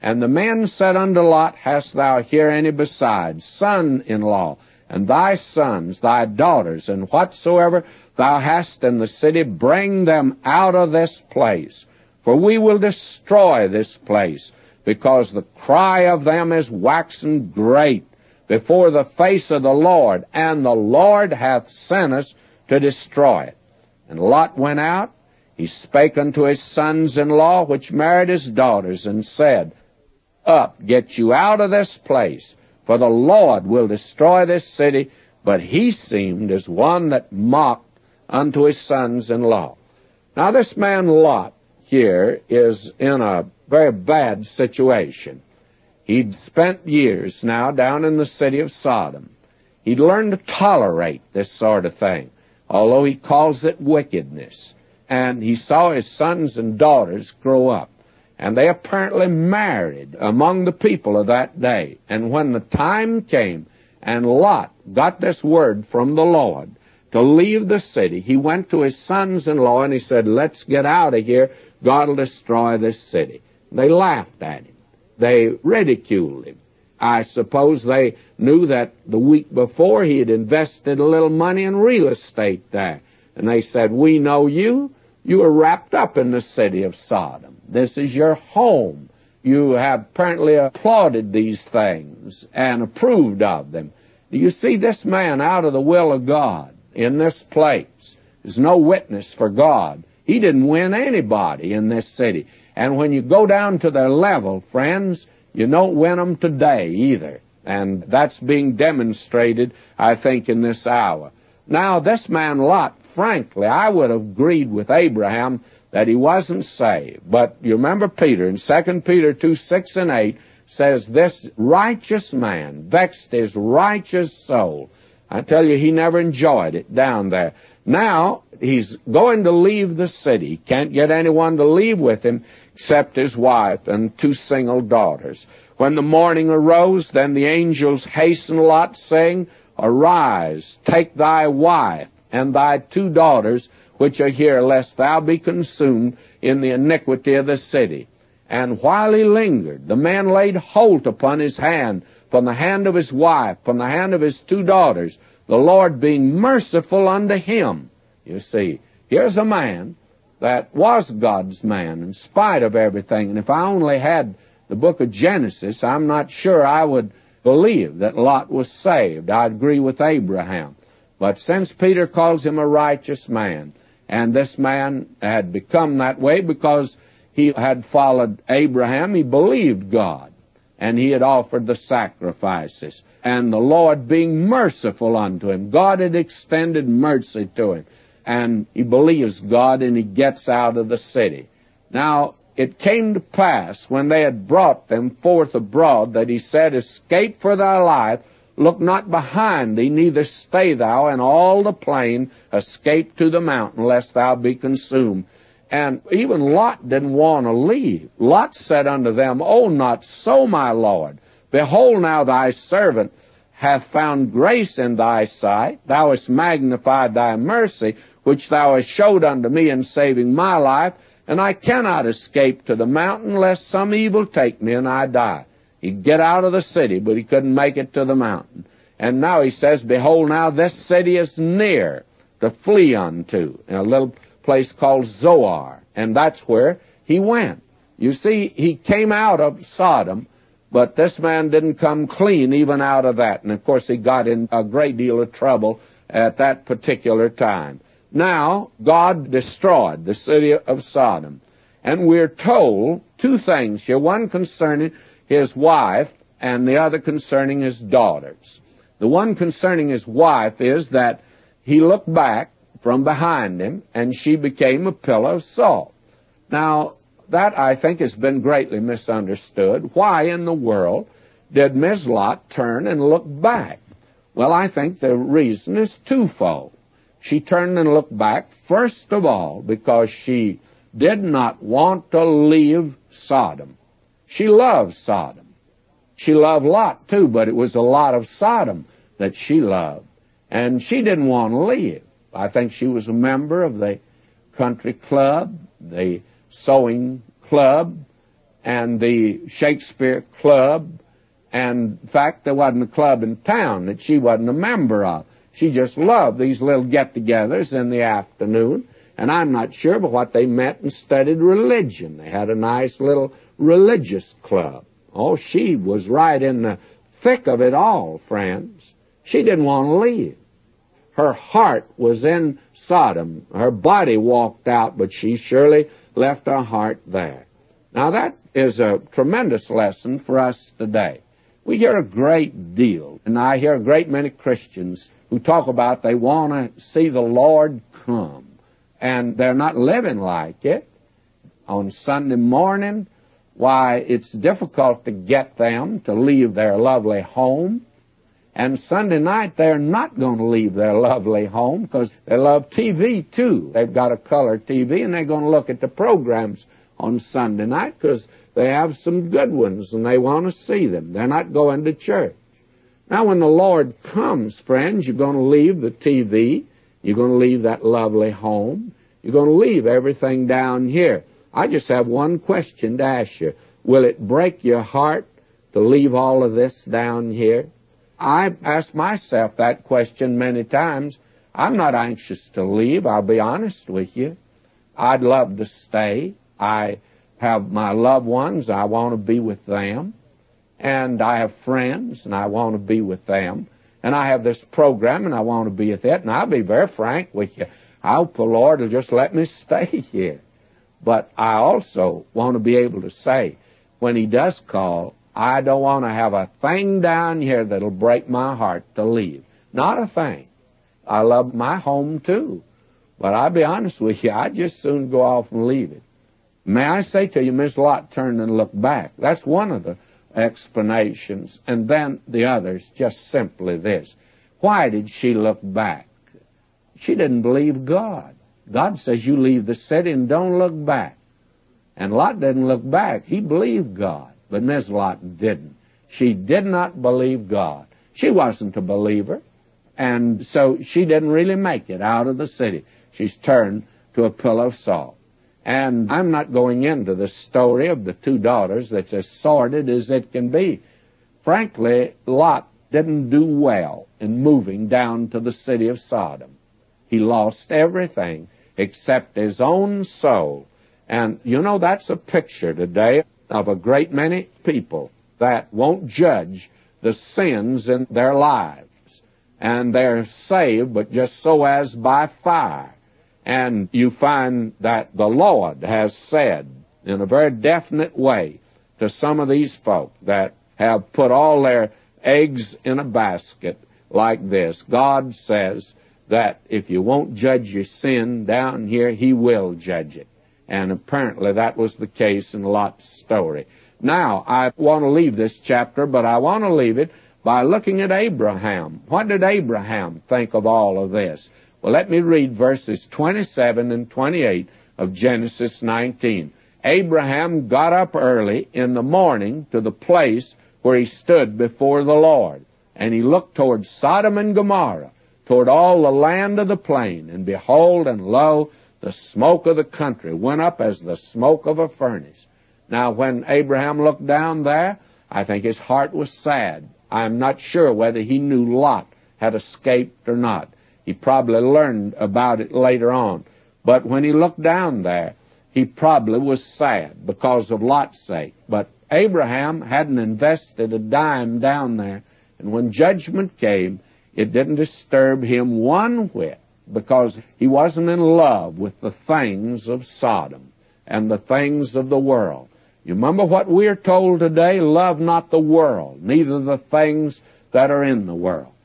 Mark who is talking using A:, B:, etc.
A: And the men said unto Lot, Hast thou here any besides, son-in-law, and thy sons, thy daughters, and whatsoever thou hast in the city, bring them out of this place, for we will destroy this place, because the cry of them is waxen great before the face of the Lord, and the Lord hath sent us to destroy it. And Lot went out, he spake unto his sons-in-law, which married his daughters, and said, Up, get you out of this place, for the Lord will destroy this city. But he seemed as one that mocked unto his sons-in-law. Now this man Lot here is in a very bad situation. He'd spent years now down in the city of Sodom. He'd learned to tolerate this sort of thing, although he calls it wickedness. And he saw his sons and daughters grow up. And they apparently married among the people of that day. And when the time came, and Lot got this word from the Lord to leave the city, he went to his sons-in-law and he said, Let's get out of here. God will destroy this city. They laughed at him. They ridiculed him. I suppose they knew that the week before he had invested a little money in real estate there. And they said, We know you. You are wrapped up in the city of Sodom. This is your home. You have apparently applauded these things and approved of them. Do you see this man out of the will of God in this place is no witness for God? He didn't win anybody in this city. And when you go down to their level, friends, you don't win them today either. And that's being demonstrated, I think, in this hour. Now, this man Lot, frankly, I would have agreed with Abraham that he wasn't saved. But you remember Peter, in 2 Peter 2:6-8, says, This righteous man vexed his righteous soul. I tell you, he never enjoyed it down there. Now, he's going to leave the city. He can't get anyone to leave with him except his wife and 2 single daughters. When the morning arose, then the angels hastened Lot, saying, Arise, take thy wife and thy 2 daughters, which are here, lest thou be consumed in the iniquity of the city. And while he lingered, the man laid hold upon his hand, from the hand of his wife, from the hand of his 2 daughters, the Lord being merciful unto him. You see, here's a man that was God's man in spite of everything. And if I only had the book of Genesis, I'm not sure I would believe that Lot was saved. I'd agree with Abraham. But since Peter calls him a righteous man, and this man had become that way because he had followed Abraham, he believed God, and he had offered the sacrifices. And the Lord being merciful unto him, God had extended mercy to him. And he believes God, and he gets out of the city. Now, it came to pass, when they had brought them forth abroad, that he said, Escape for thy life, look not behind thee, neither stay thou in all the plain, escape to the mountain, lest thou be consumed. And even Lot didn't want to leave. Lot said unto them, O not so, my Lord. Behold, now thy servant hath found grace in thy sight. Thou hast magnified thy mercy, which thou hast showed unto me in saving my life, and I cannot escape to the mountain, lest some evil take me and I die. He'd get out of the city, but he couldn't make it to the mountain. And now he says, Behold, now this city is near to flee unto, in a little place called Zoar. And that's where he went. You see, he came out of Sodom, but this man didn't come clean even out of that. And of course, he got in a great deal of trouble at that particular time. Now, God destroyed the city of Sodom. And we're told 2 things here, one concerning his wife and the other concerning his daughters. The one concerning his wife is that he looked back from behind him, and she became a pillar of salt. Now, that, I think, has been greatly misunderstood. Why in the world did Ms. Lot turn and look back? Well, I think the reason is twofold. She turned and looked back, first of all, because she did not want to leave Sodom. She loved Sodom. She loved Lot, too, but it was a lot of Sodom that she loved. And she didn't want to leave. I think she was a member of the country club, the sewing club, and the Shakespeare Club. And in fact, there wasn't a club in town that she wasn't a member of. She just loved these little get-togethers in the afternoon. And I'm not sure, but what they met and studied religion. They had a nice little religious club. Oh, she was right in the thick of it all, friends. She didn't want to leave. Her heart was in Sodom. Her body walked out, but she surely left her heart there. Now, that is a tremendous lesson for us today. We hear a great deal, and I hear a great many Christians who talk about they want to see the Lord come. And they're not living like it. On Sunday morning, why, it's difficult to get them to leave their lovely home. And Sunday night, they're not going to leave their lovely home because they love TV, too. They've got a color TV, and they're going to look at the programs on Sunday night because they have some good ones, and they want to see them. They're not going to church. Now, when the Lord comes, friends, you're going to leave the TV. You're going to leave that lovely home. You're going to leave everything down here. I just have one question to ask you. Will it break your heart to leave all of this down here? I've asked myself that question many times. I'm not anxious to leave, I'll be honest with you. I'd love to stay. I have my loved ones. I want to be with them. And I have friends, and I want to be with them. And I have this program, and I want to be with it. And I'll be very frank with you. I hope the Lord will just let me stay here. But I also want to be able to say, when He does call, I don't want to have a thing down here that'll break my heart to leave. Not a thing. I love my home, too. But I'll be honest with you, I'd just soon go off and leave it. May I say to you, Miss Lot turned and looked back. That's one of the explanations. And then the other's just simply this. Why did she look back? She didn't believe God. God says you leave the city and don't look back. And Lot didn't look back. He believed God. But Miss Lot didn't. She did not believe God. She wasn't a believer. And so she didn't really make it out of the city. She's turned to a pillar of salt. And I'm not going into the story of the two daughters that's as sordid as it can be. Frankly, Lot didn't do well in moving down to the city of Sodom. He lost everything except his own soul. And, you know, that's a picture today of a great many people that won't judge the sins in their lives. And they're saved, but just so as by fire. And you find that the Lord has said in a very definite way to some of these folk that have put all their eggs in a basket like this. God says that if you won't judge your sin down here, He will judge it. And apparently that was the case in Lot's story. Now, I want to leave this chapter, but I want to leave it by looking at Abraham. What did Abraham think of all of this? Well, let me read verses 27 and 28 of Genesis 19. Abraham got up early in the morning to the place where he stood before the Lord, and he looked toward Sodom and Gomorrah, toward all the land of the plain, and behold, and lo, the smoke of the country went up as the smoke of a furnace. Now, when Abraham looked down there, I think his heart was sad. I'm not sure whether he knew Lot had escaped or not. He probably learned about it later on. But when he looked down there, he probably was sad because of Lot's sake. But Abraham hadn't invested a dime down there. And when judgment came, it didn't disturb him one whit because he wasn't in love with the things of Sodom and the things of the world. You remember what we're told today? Love not the world, neither the things that are in the world.